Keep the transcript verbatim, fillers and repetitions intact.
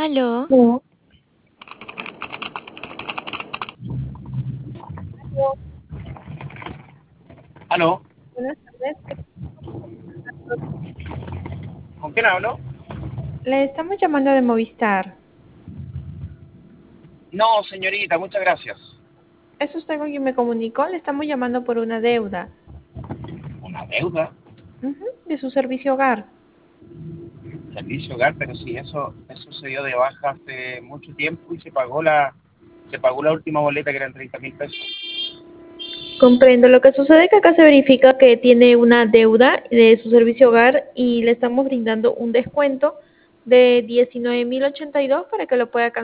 Aló, No. ¿Aló? Buenas tardes. ¿Con quién hablo? Le estamos llamando de Movistar. No, señorita, muchas gracias. ¿Es usted con quien me comunicó? Le estamos llamando por una deuda. ¿Una deuda? Ujú, de su servicio hogar. Servicio hogar, pero sí, eso, eso se dio de baja hace mucho tiempo y se pagó la, se pagó la última boleta que eran treinta mil pesos. Comprendo. Lo que sucede es que acá se verifica que tiene una deuda de su servicio hogar y le estamos brindando un descuento de diecinueve mil ochenta y dos para que lo pueda cancelar.